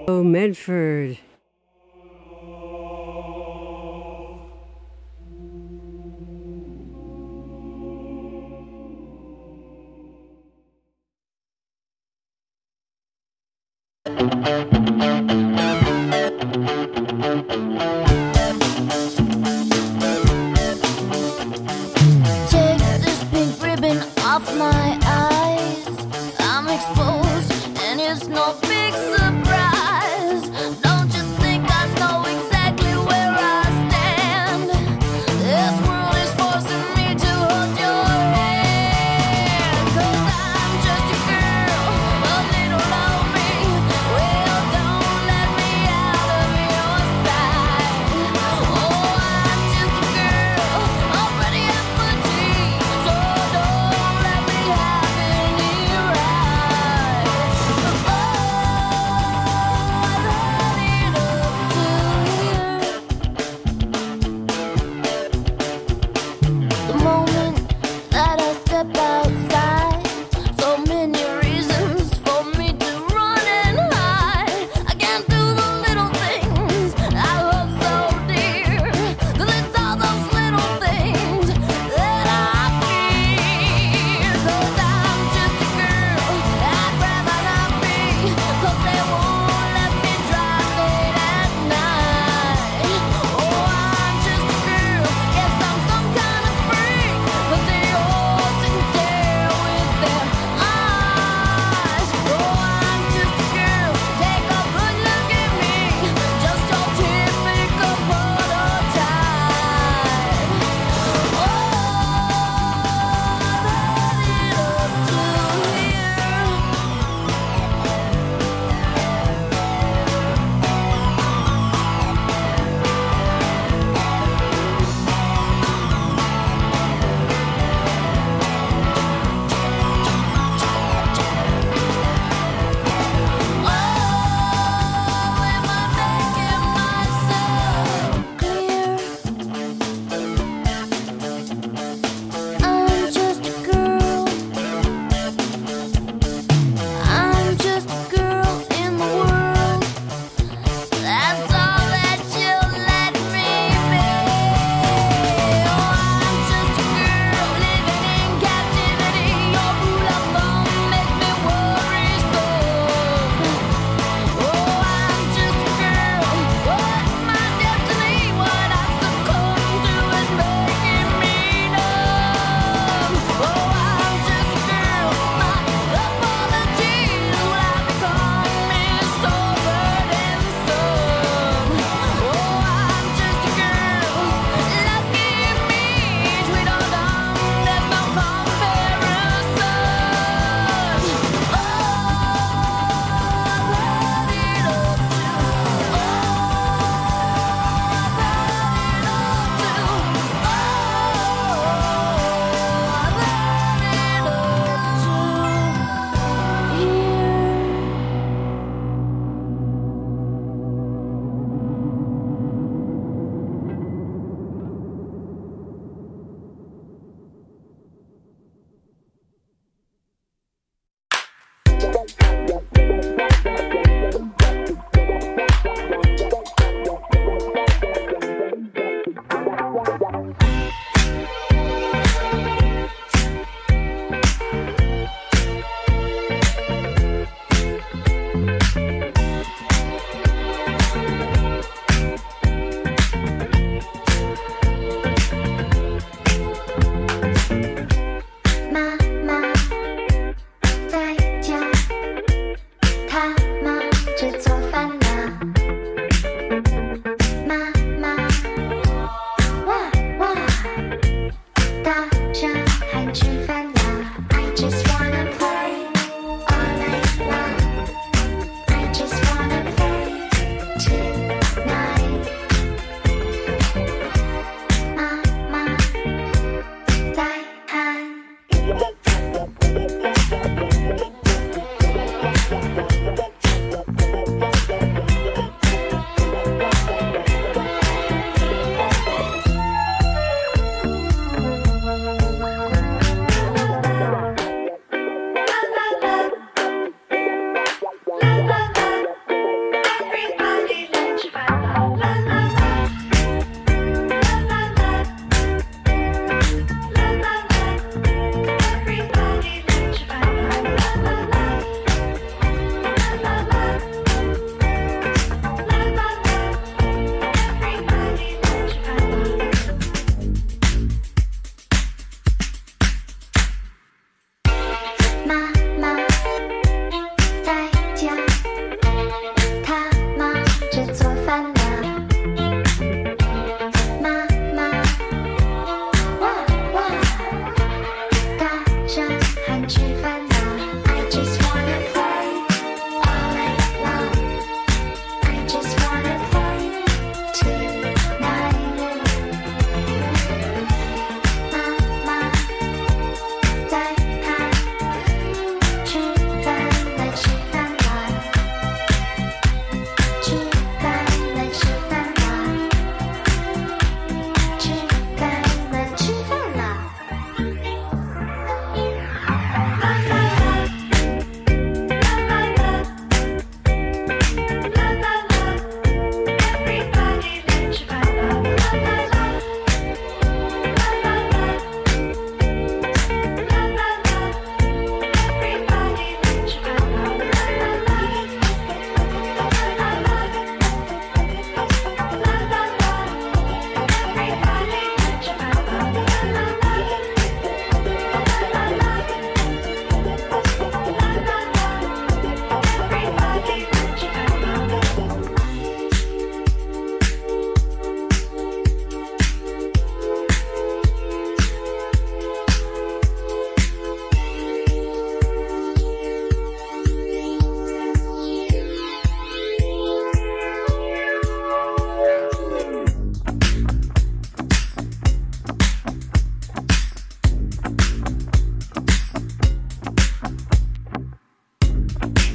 Oh, Medford. Take this pink ribbon off my eyes. I'm exposed, and it's no big surprise. Don't you think I know exactly where I stand? This world is forcing me to hold your hand. 'Cause I'm just a girl, a little lonely. Well, don't let me out of your sight. Oh, I'm just a girl, already at my dreams. So don't let me have any rights. Oh,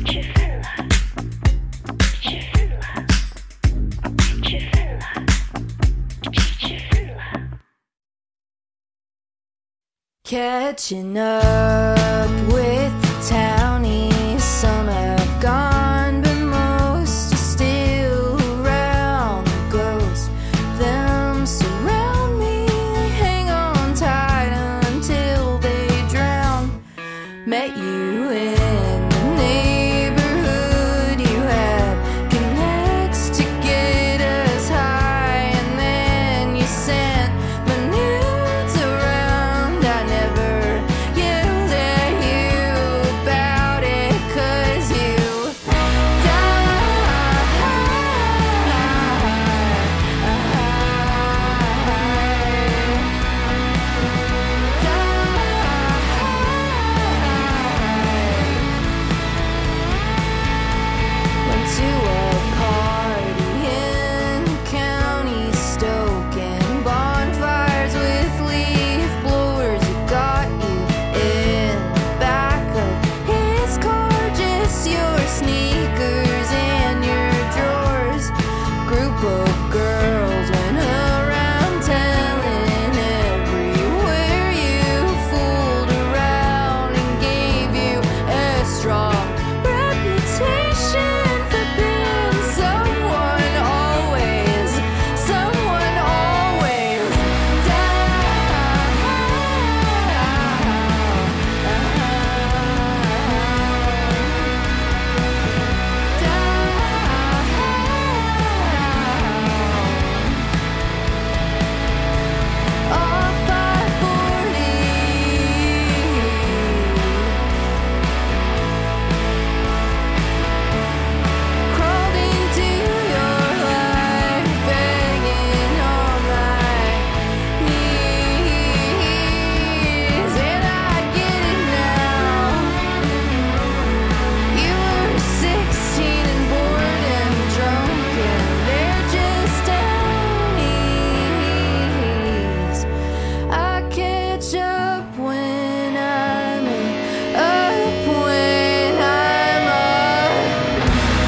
Catching up with the townies, some have gone, but most are still around. The ghosts of them surround me, they hang on tight until they drown. Met you in the neighborhood, you had connects to get us high, and then you sent my nudes around. I never yelled at you about it, 'cause you went to a party in the county, stoking bonfires with leaf blowers. He got you in the back of his car, just your sneakers and your drawers. Group of girls went around telling everywhere you fooled around and gave you a strong reputation for being someone always down. Off by 40, crawled into your life, begging on my knees, and I get it now. You were 16 and bored and drunk, and they're just townies. I catch up when I'm up, when I'm up.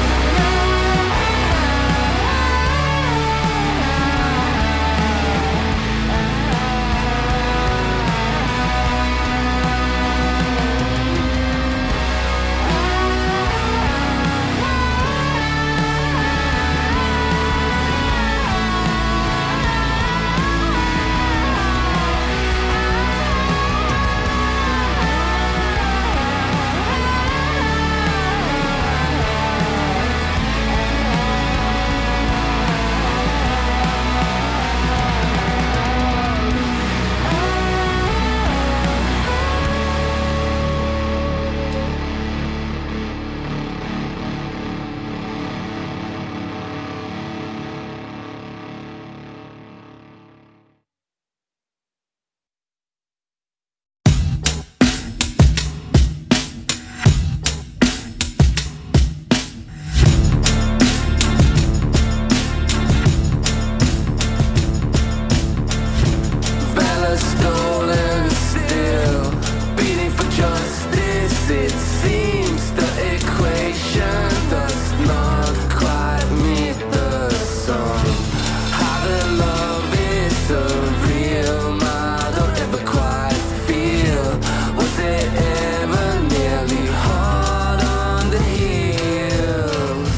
Valor stolen still, beating for justice. It seems the equation does not quite meet the sum. How the love is so real, I don't ever quite feel. Was it ever nearly hard on the heels?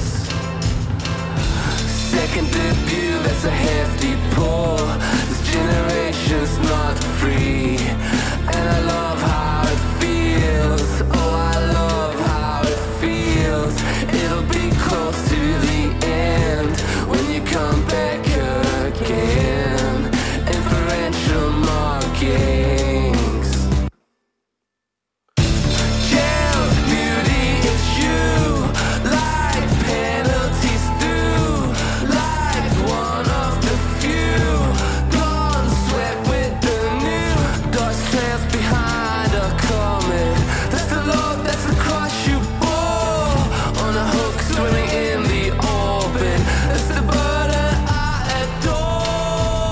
Second debut, that's a hefty pull. This generation's not free, and I love how it feels. Oh, I love how it feels. It'll be close to the end when you come back again. Inferential markings. Jail's beauty, it's you. Like penalties do, like one of the few. Gone swept with the new. Dust trails behind a comet. That's the load, that's the cross you bore. On a hook swimming in the orbit. That's the burden I adore.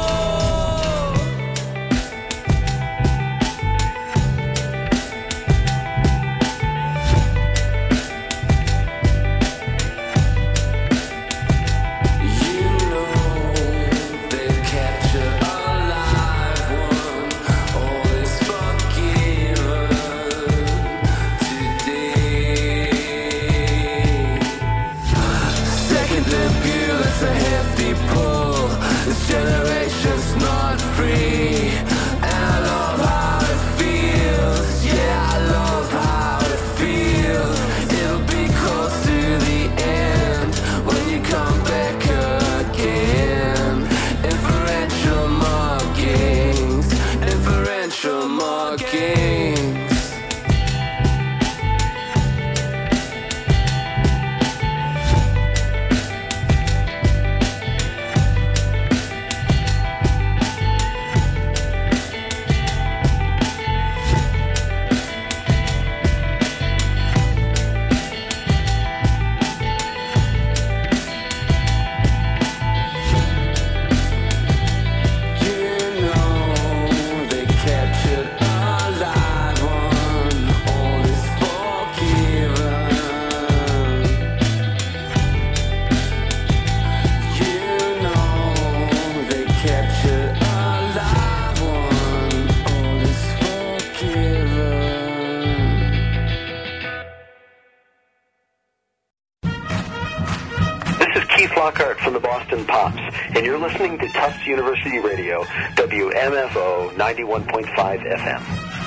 Keith Lockhart from the Boston Pops, and you're listening to Tufts University Radio, WMFO 91.5 FM.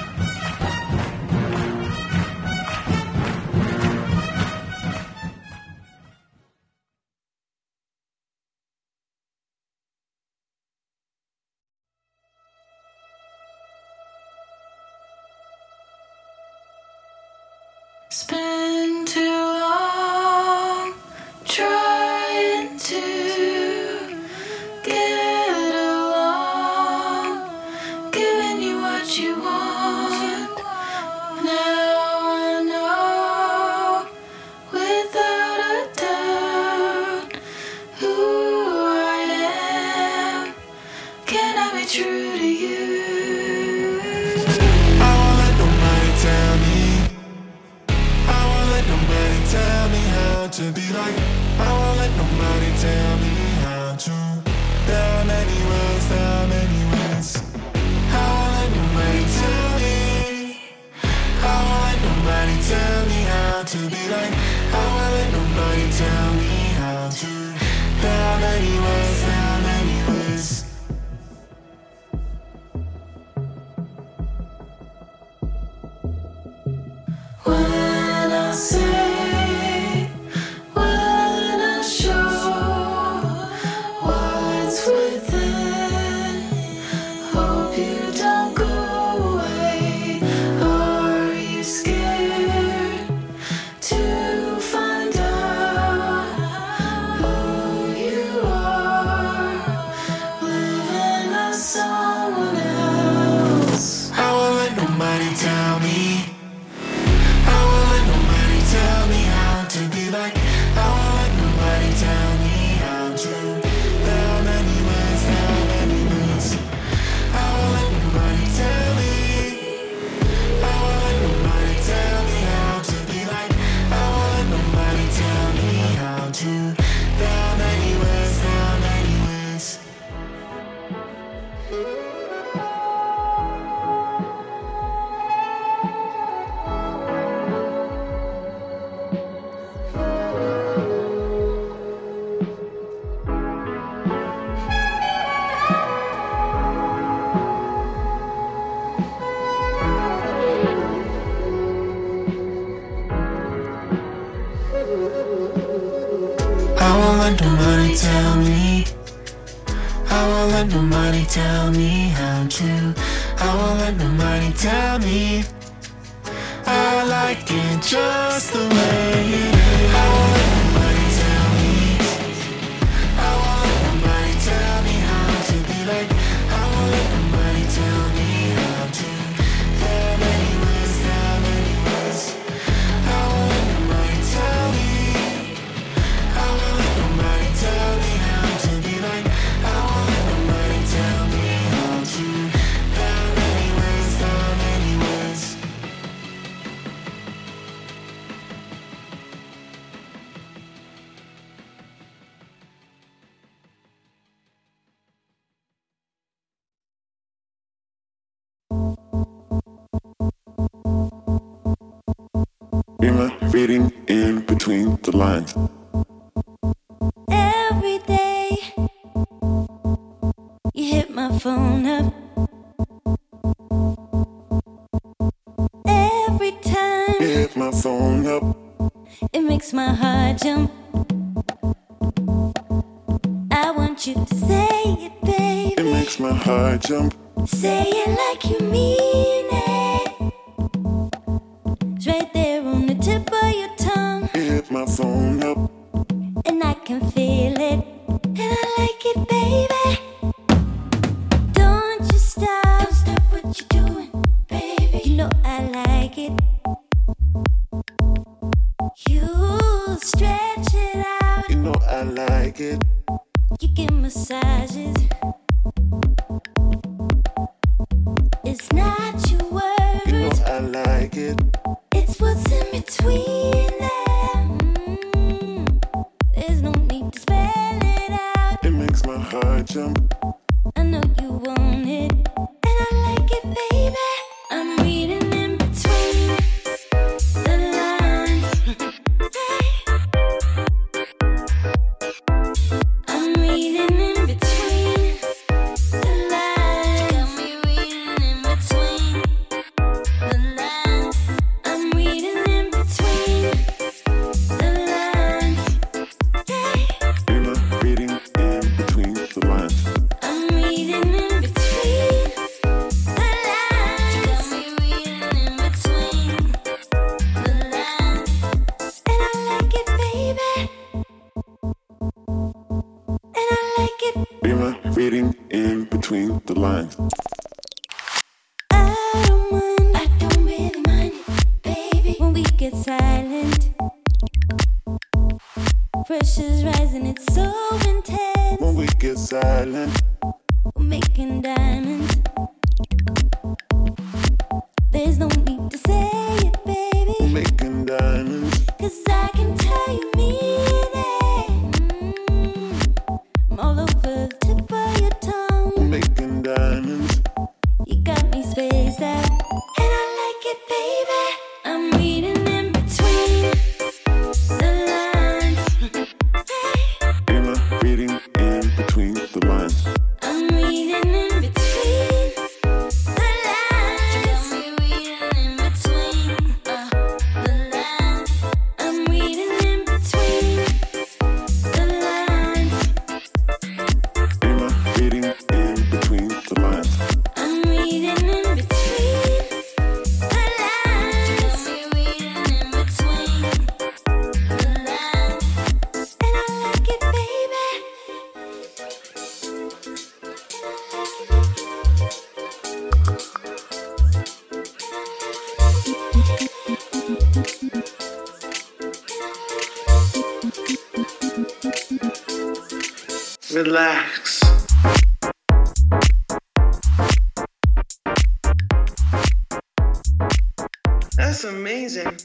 Spend too long trying to get along, giving you what you want. Now I know without a doubt who I am. Can I be true to you? I won't let nobody tell me. Tell me how to be like. I won't let nobody tell me how to. There are many ways, there are many ways. I won't let nobody tell me. I won't let nobody tell me how to be like. I won't let nobody tell me how to. There are many ways, there are many ways. When I say tell me. I won't let nobody tell me how to. I won't let nobody tell me. I like it just the way it is. I won't let nobody tell me. I won't let nobody tell me how to be like. I won't let nobody tell me how to. There are many ways, there are many ways. I won't let nobody tell me. I won't let nobody tell me how to be like. I won't let nobody tell me how to. There are many ways, there are many ways. Am I reading in between the lines? Every day you hit my phone up. Every time You hit my phone up. it makes my heart jump. I want you to say it, It baby. makes my heart jump. Say it like you mean it. It's right there on the tip of your tongue, You hit my phone up. and I can feel it, and I like it, baby. Don't you stop, stop what you're doing, baby. You know I like it. You stretch it out, You know I like it. you give massages. It's not your You know words, I like it. it's what's in between them. There's no need to spell it out. It makes my heart jump. I know you want it, and I like it, baby. I'm reading in between the lines. Hey. Pressure's rising, it's so intense. When we get silent, we're making diamonds. There's no need to say it, baby. we're making diamonds. 'Cause I can tell you mean it. I'm all over the tip of your tongue. We're making diamonds. You got me spaced out, and I like it, baby. I'm reading in between the lines. Hey, Am I reading in between the lines? I'm reading in between the lines. You got me reading in between the lines. I'm reading in between the lines. Am I reading in between the lines? I'm reading in between the lines. I'm reading in between the lines. And I like it, baby. Relax. That's amazing.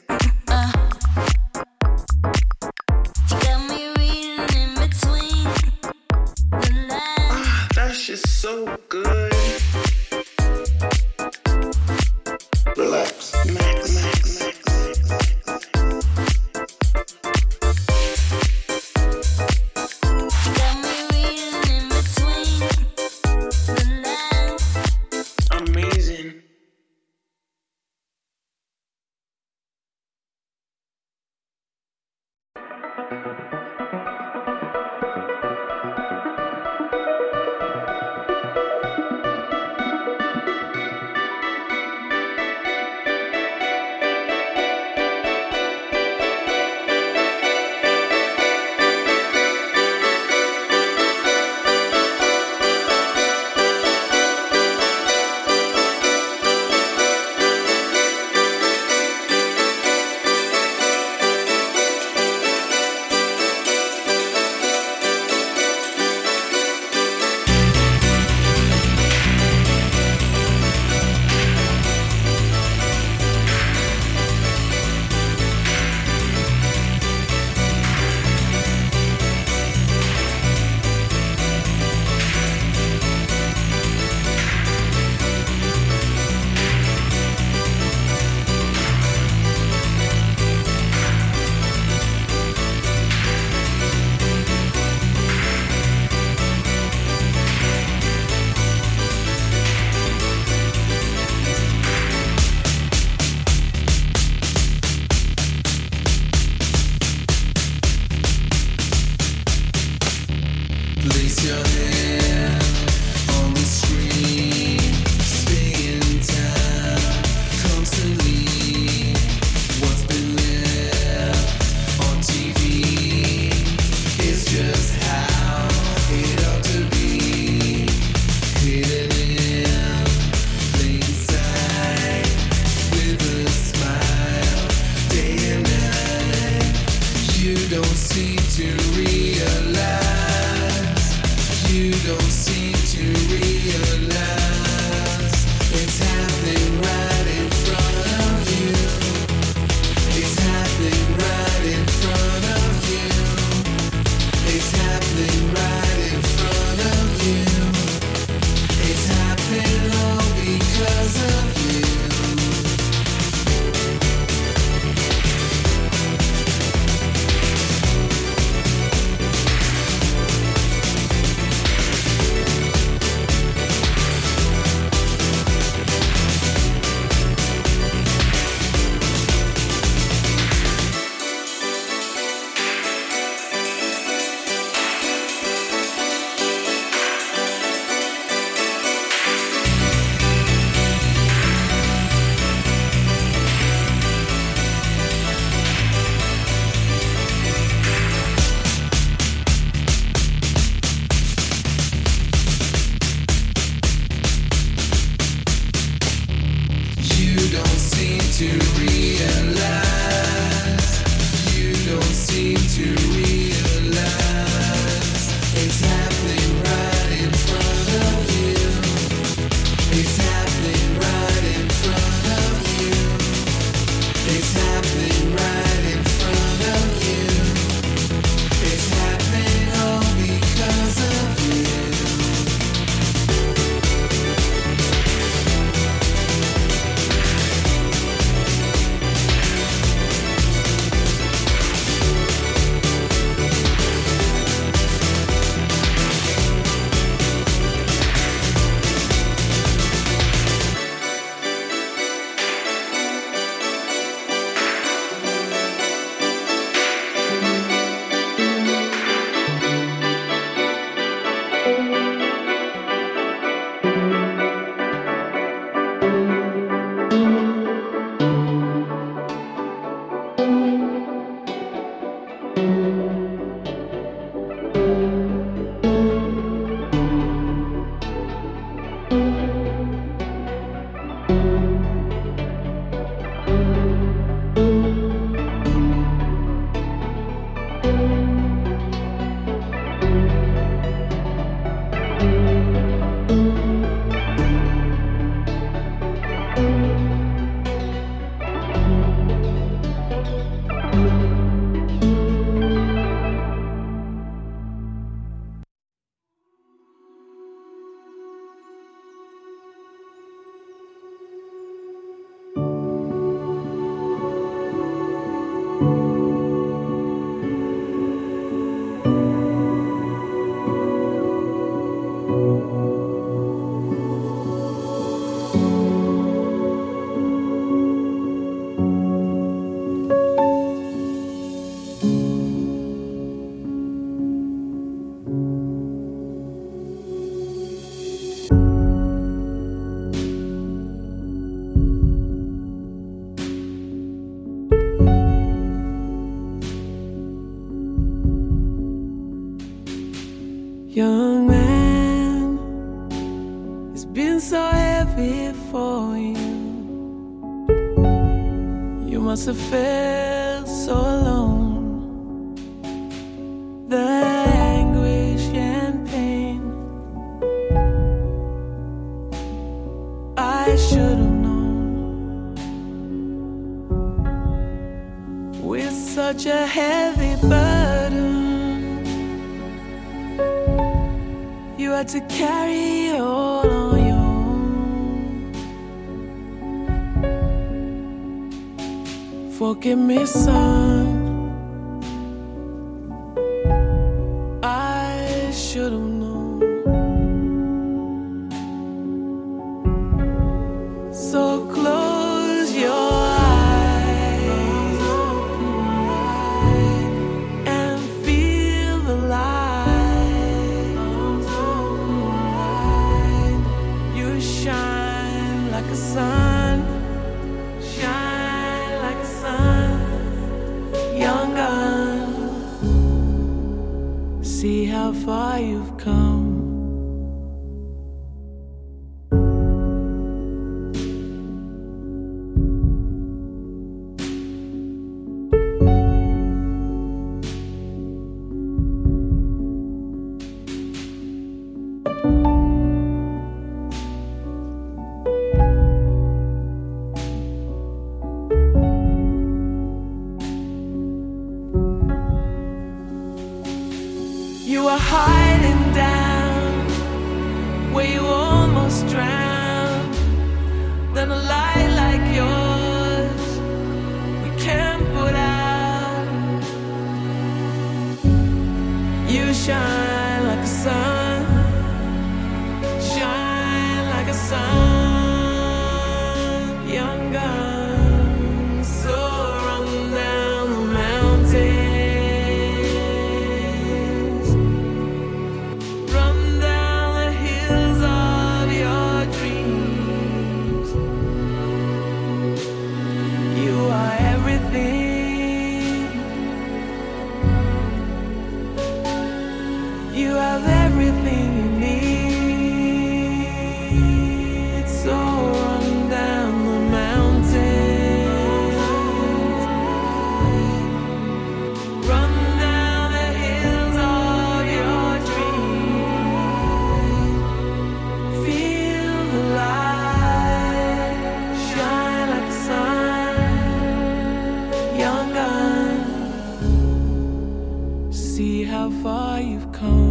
You got me reading in between the lines. That's just so good. Relax. Max. You got me reading in between the lines. Amazing. Place your hand on the screen, stay in time constantly. What's been left on TV is just how it ought to be. Hidden in plain sight with a smile day and night. You don't seem to realize. You don't seem to realize it's happening right in front of you. It's happening right in front of you. It's happening right in front of you. It's happening all because of you. Young man, it's been so heavy for you. You must have felt so alone. The anguish and pain, I should have known. With such a heavy burden, you had to carry it all on your own. Forgive me, son, I should have known. So close your eyes and feel the light. You shine like a sun, shine like a sun, young gun. See how far you've come. You were hiding down where you almost drowned. Then a light like yours we can't put out. You shine like a sun, shine like a sun, young gun. So run down the mountain. You have everything you need. So run down the mountain, run down the hills of your dreams. Feel the light, shine like the sun, young gun. See how far you've come.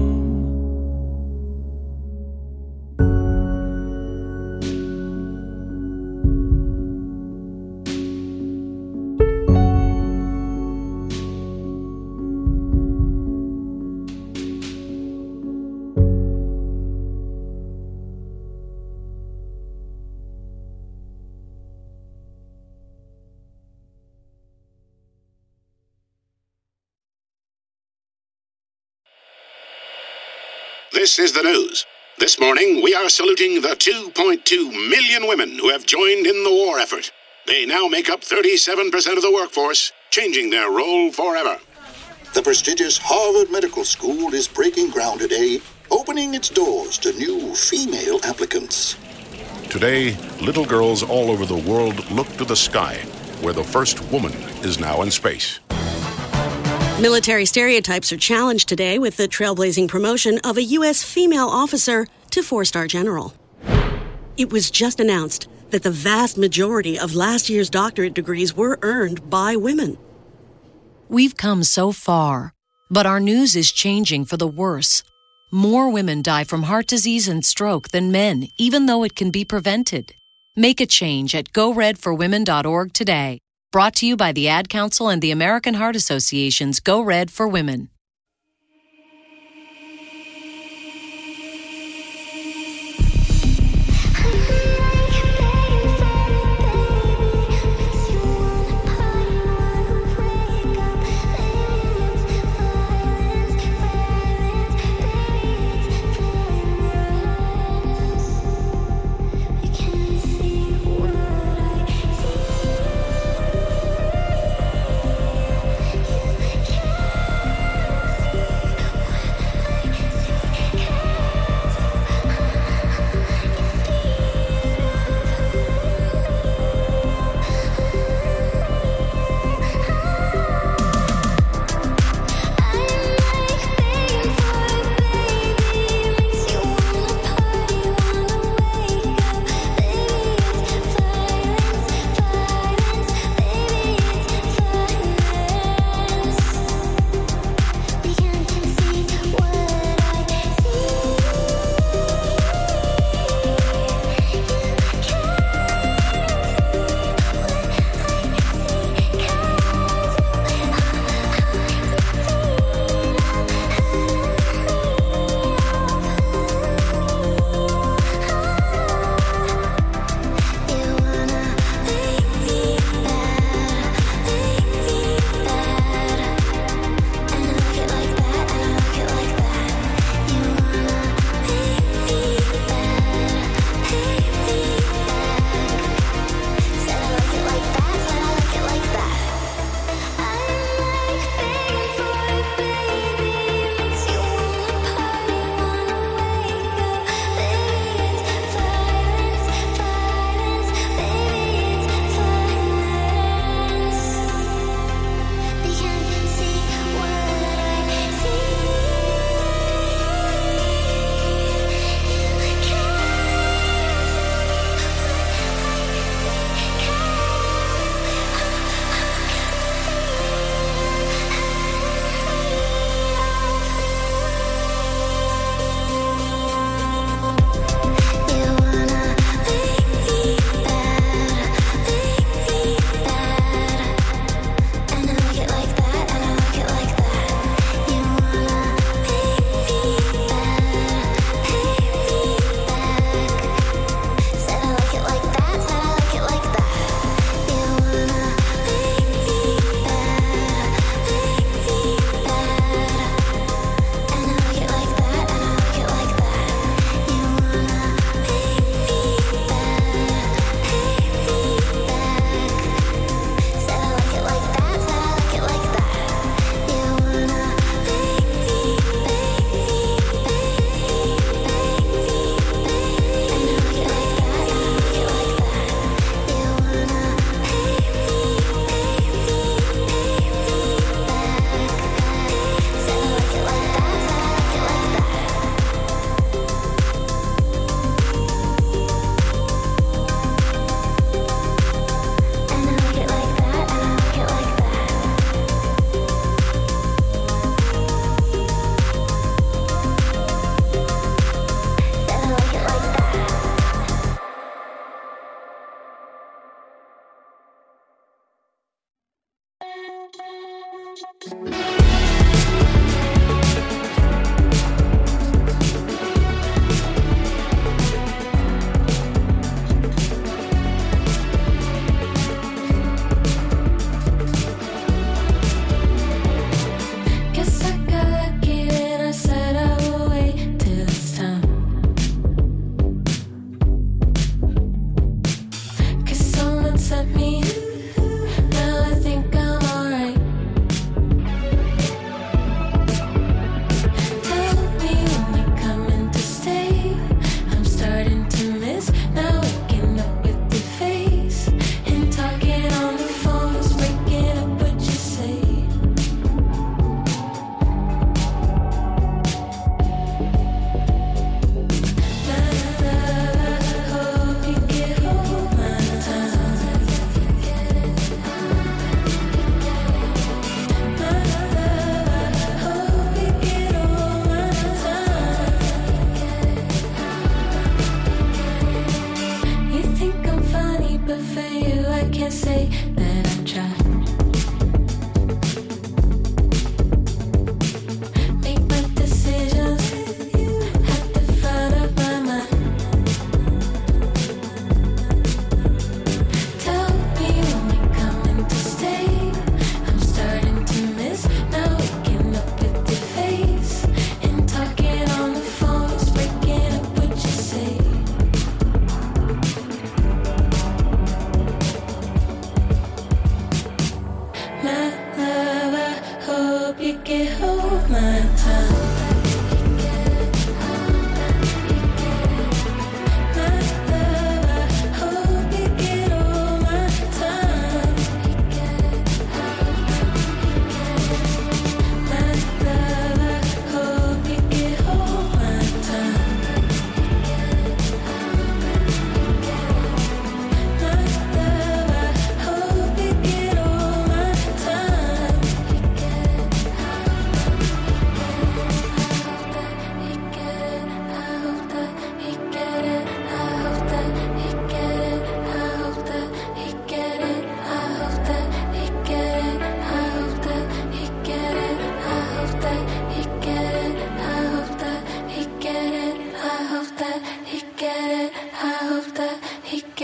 This is the news. This morning, we are saluting the 2.2 million women who have joined in the war effort. They now make up 37% of the workforce, changing their role forever. The prestigious Harvard Medical School is breaking ground today, opening its doors to new female applicants. Today, little girls all over the world look to the sky, where the first woman is now in space. Military stereotypes are challenged today with the trailblazing promotion of a U.S. female officer to 4-star general. It was just announced that the vast majority of last year's doctorate degrees were earned by women. We've come so far, but our news is changing for the worse. More women die from heart disease and stroke than men, even though it can be prevented. Make a change at GoRedForWomen.org today. Brought to you by the Ad Council and the American Heart Association's Go Red for Women.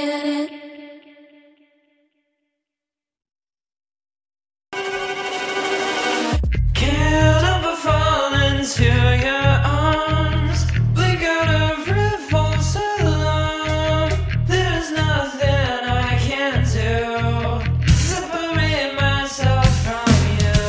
get it. Can't help but fall into your arms. Blink out every false alarm. There's nothing I can do. Separate myself from you.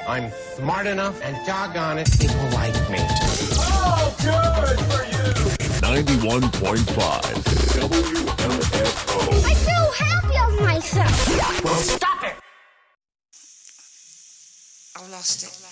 I'm smart enough and doggone it, people like me. Oh, good for you! 91.5 WMFO. I'm so happy of myself. Well, stop it! I lost it.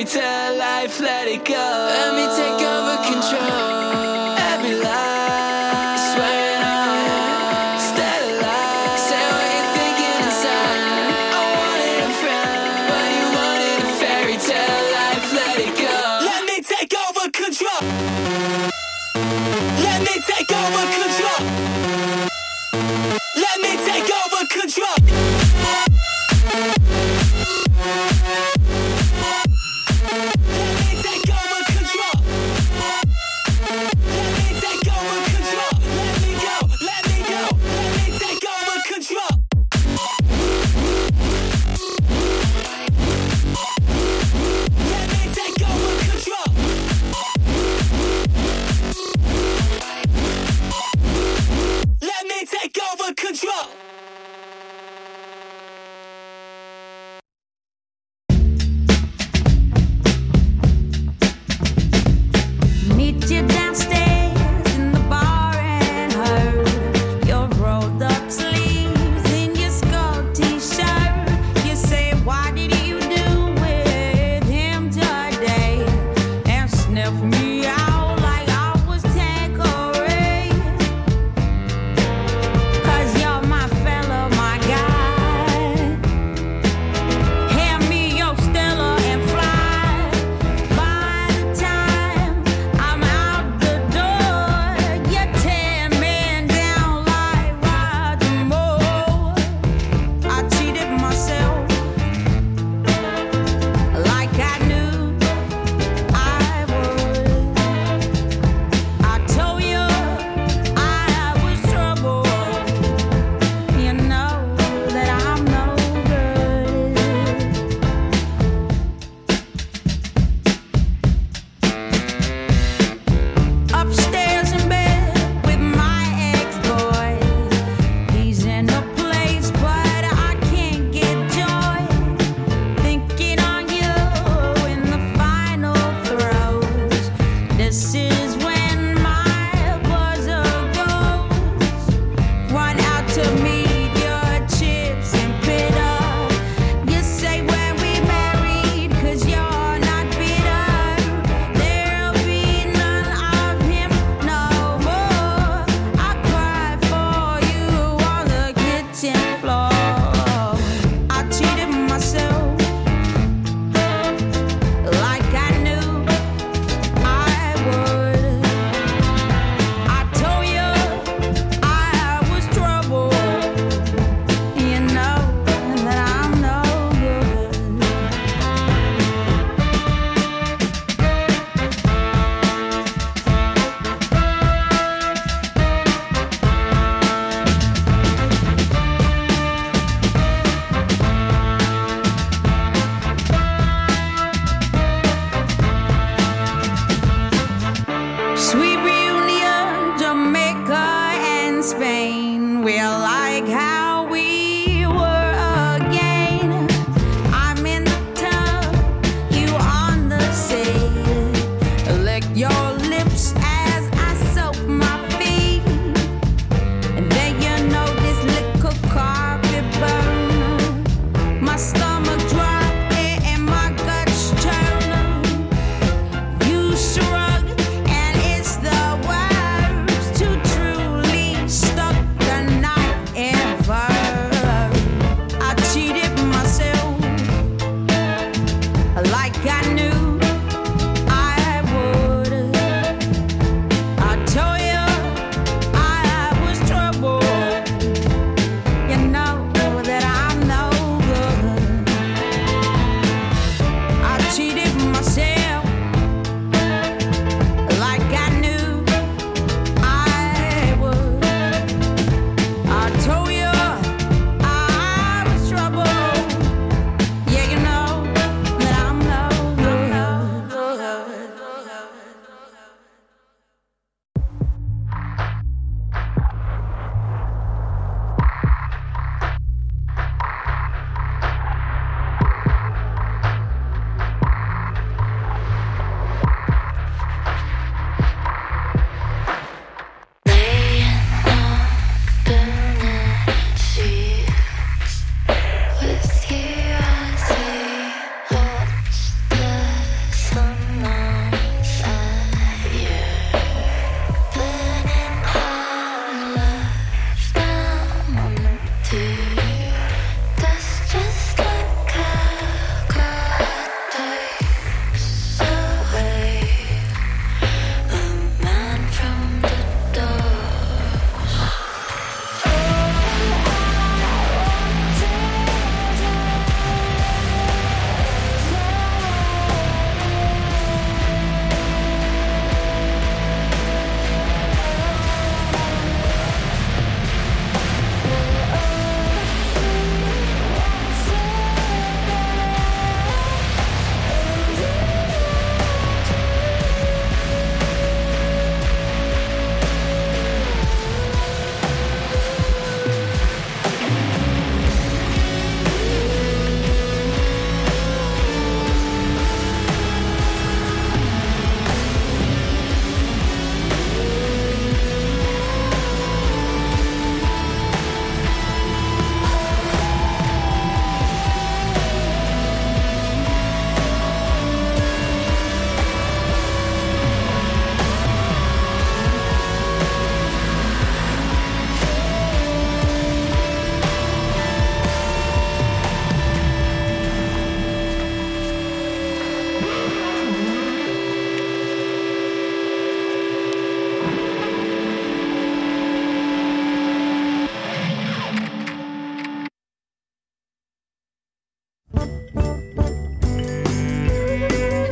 tell life, let it go. Let me take over control. Every lie, swearing on, stay alive. Say what you're thinking inside. I wanted a friend, but you wanted a fairy tale life, let it go. Let me take over control. Let me take over control. Let me take over control.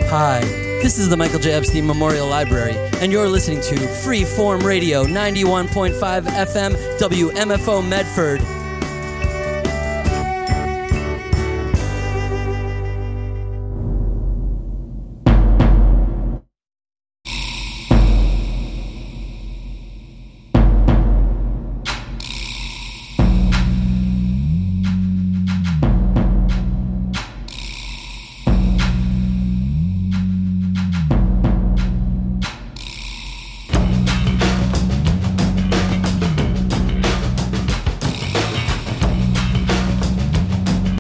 Hi, this is the Michael J. Epstein Memorial Library, and you're listening to Freeform Radio 91.5 FM WMFO Medford.